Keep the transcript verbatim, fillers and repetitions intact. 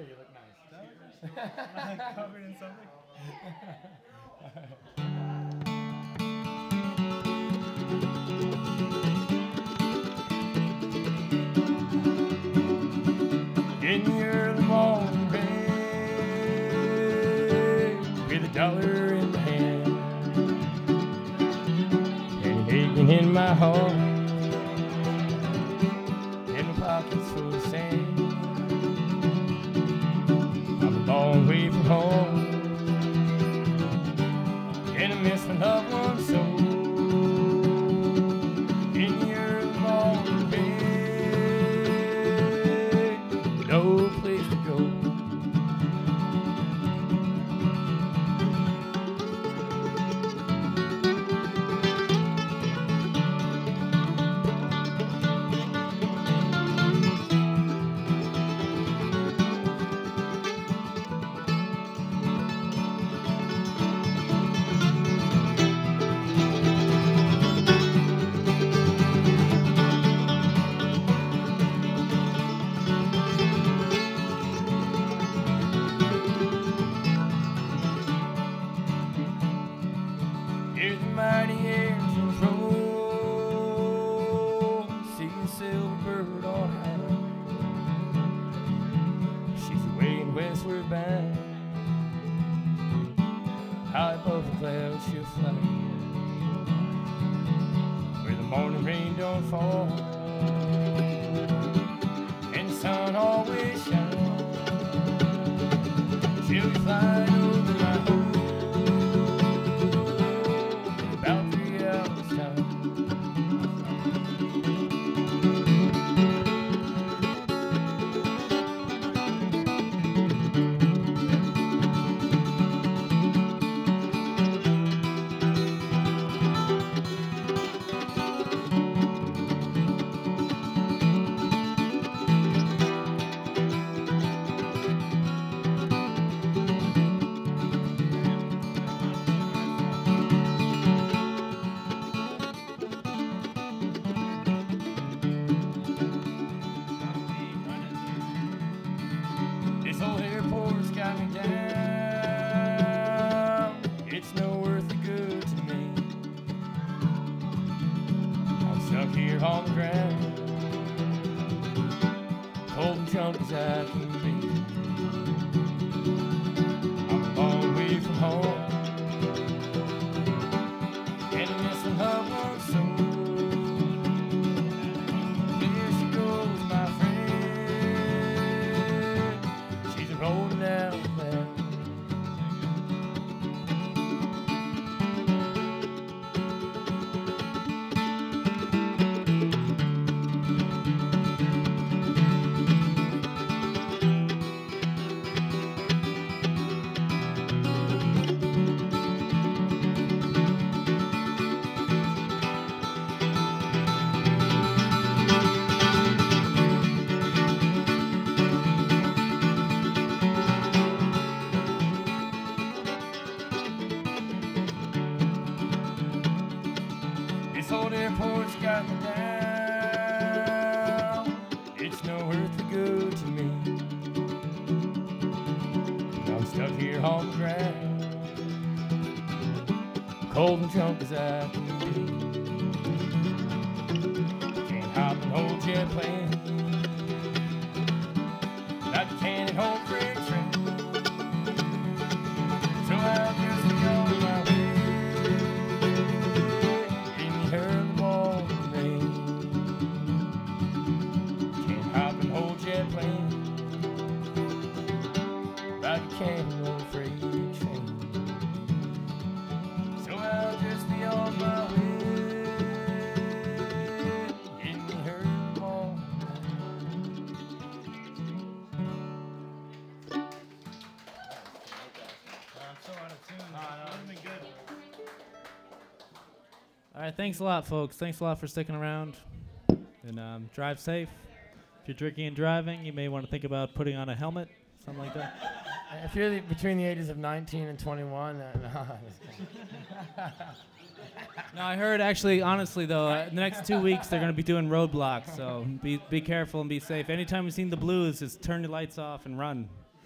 here. You look nice. Am I covered in something? In the early morning rain, with a dollar in my hand and aching in my heart, and my pockets full of sand. I'm a long way from home, and I miss my loved ones so. In the early morning rain, no place to go. Hear the mighty engines roll, see a silver bird on high. She's away in westward bound, high above the clouds she'll fly, where the morning rain don't fall and the sun always shines. She'll be flying over my home about three hours time. This old airport's got me down. It's no worth the good to me. I'm stuck here on the ground, cold and drunk as I can be. I'm a long way from home, and I miss my loved ones so. There she goes, my friend. She's a rolling down the mountain. This old airport's got me down. It's no worth the good to me. I'm stuck here on the ground, cold and drunk as I can be. Can't hop an old jet plane like a cannon home freight train. So I'll just go my way in the early morning rain. Can't hop an old jet plane like a cannon old freight train. So I'll just be on my way in the early morning I'm so out of tune. That would have been good. All right, thanks a lot, folks. Thanks a lot for sticking around. And um, drive safe. If you're drinking and driving, you may want to think about putting on a helmet, something like that. If you're the, between the ages of nineteen and twenty-one, uh, no, I'm just kidding. No, I heard actually, honestly though, uh, the next two weeks they're going to be doing roadblocks, so be be careful and be safe. Anytime you've seen the blues, just turn your lights off and run.